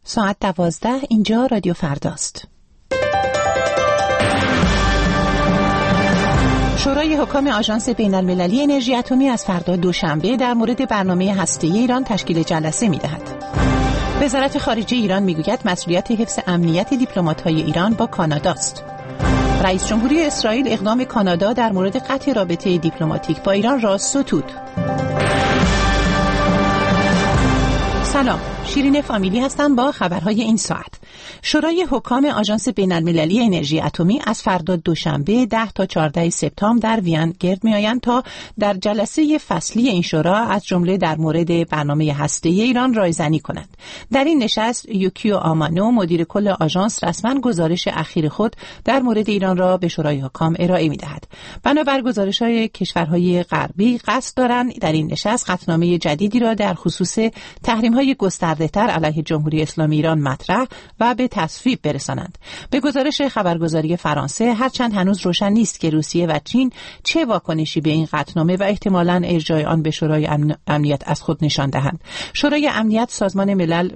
ساعت 12 اینجا رادیو فرداست. شورای حکام آژانس بین‌المللی انرژی اتمی از فردا دوشنبه در مورد برنامه هسته‌ای ایران تشکیل جلسه می‌دهد. وزارت خارجه ایران می‌گوید مسئولیت حفظ امنیت دیپلمات‌های ایران با کاناداست. رئیس جمهوری اسرائیل اقدام کانادا در مورد قطع رابطه دیپلماتیک با ایران را ستود. سلام، شیرین فامیلی هستم با خبرهای این ساعت. شورای حکام آژانس بین‌المللی انرژی اتمی از فردا دوشنبه 10 تا 14 سپتامبر در وین گرد می‌آیند تا در جلسه فصلی این شورا از جمله در مورد برنامه هسته‌ای ایران رایزنی کنند. در این نشست یوکیو آمانو مدیر کل آژانس رسما گزارش اخیر خود در مورد ایران را به شورای حکام ارائه می‌دهد. بنابر گزارش‌های کشورهای غربی قصد دارند در این نشست قطعنامه جدیدی را در خصوص تحریم‌های گسترده‌تر علیه جمهوری اسلامی ایران مطرح و به تصویب برسانند. به گزارش خبرگزاری فرانسه هرچند هنوز روشن نیست که روسیه و چین چه واکنشی به این قطعنامه و احتمالاً ارجاع آن به شورای امنیت از خود نشان دهند. شورای امنیت سازمان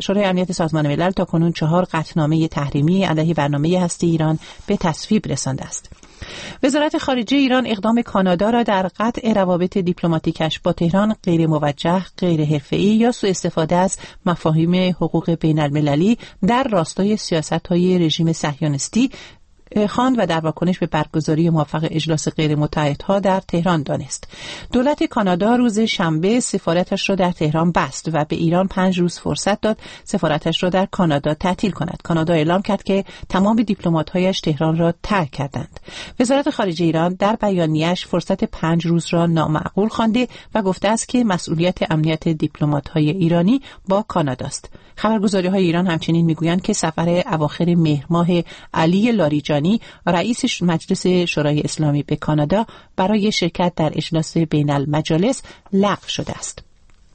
ملل تاکنون 4 قطعنامه تحریمی علیه برنامه هسته‌ای ایران به تصویب رسانده است. وزارت خارجه ایران اقدام کانادا را در قطع روابط دیپلماتیکش با تهران غیر موجه، غیر حرفه‌ای یا سوء استفاده از مفاهیم حقوق بین‌المللی در راستای سیاست‌های رژیم صهیونیستی خواند و در واکنش به برگزاری موافق اجلاس غیر متحدها در تهران دانست. دولت کانادا روز شنبه سفارتش را در تهران بست و به ایران 5 روز فرصت داد سفارتش را در کانادا تعطیل کند. کانادا اعلام کرد که تمام دیپلمات‌هایش تهران را ترک کردند. وزارت خارجه ایران در بیانیه‌اش فرصت 5 روز را نامعقول خوانده و گفته است که مسئولیت امنیت دیپلمات‌های ایرانی با کاناداست. خبرگزاری‌های ایران همچنین می‌گویند که سفر اواخر مهر ماه علی لاریجانی رئیس مجلس شورای اسلامی به کانادا برای شرکت در اجلاس بین المجالس لغو شده است.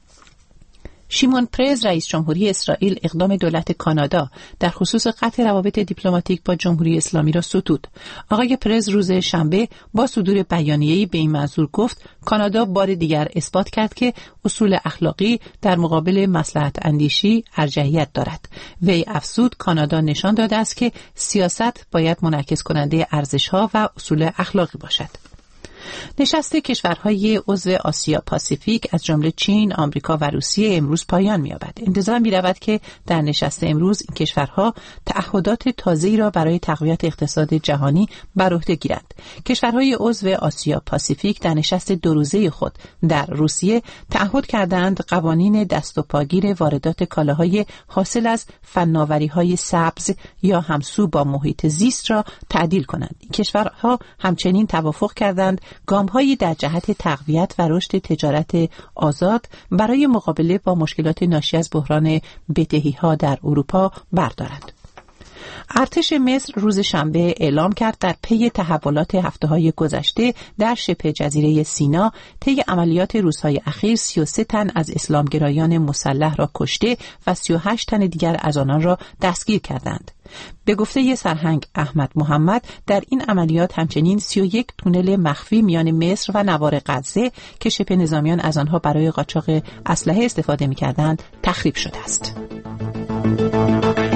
شیمون پرز رئیس جمهوری اسرائیل اقدام دولت کانادا در خصوص قطع روابط دیپلماتیک با جمهوری اسلامی را ستود. آقای پرز روز شنبه با صدور بیانیه‌ای به این منظور گفت کانادا بار دیگر اثبات کرد که اصول اخلاقی در مقابل مصلحت اندیشی ارجحیت دارد. وی افزود کانادا نشان داده است که سیاست باید منعکس کننده ارزش‌ها و اصول اخلاقی باشد. نشست کشورهای عضو آسیا پاسیفیک از جمله چین، آمریکا و روسیه امروز پایان می‌یابد. انتظار می‌رود که در نشست امروز این کشورها تعهدات تازه‌ای را برای تقویت اقتصاد جهانی بر عهده گیرند. کشورهای عضو آسیا پاسیفیک در نشست 2 روزه خود در روسیه تعهد کردند قوانین دست و پاگیر واردات کالاهای حاصل از فناوری‌های سبز یا همسو با محیط زیست را تعدیل کنند. این کشورها همچنین توافق کردند گام‌هایی در جهت تقویت و رشد تجارت آزاد برای مقابله با مشکلات ناشی از بحران بدهی‌ها در اروپا بردارند. ارتش مصر روز شنبه اعلام کرد در پی تحولات هفته‌های گذشته در شبه جزیره سینا طی عملیات روزهای اخیر 33 تن از اسلامگرایان مسلح را کشته و 38 تن دیگر از آنان را دستگیر کردند. به گفته سرهنگ احمد محمد در این عملیات همچنین 31 تونل مخفی میان مصر و نوار غزه که شبه نظامیان از آنها برای قاچاق اسلحه استفاده می‌کردند تخریب شده است.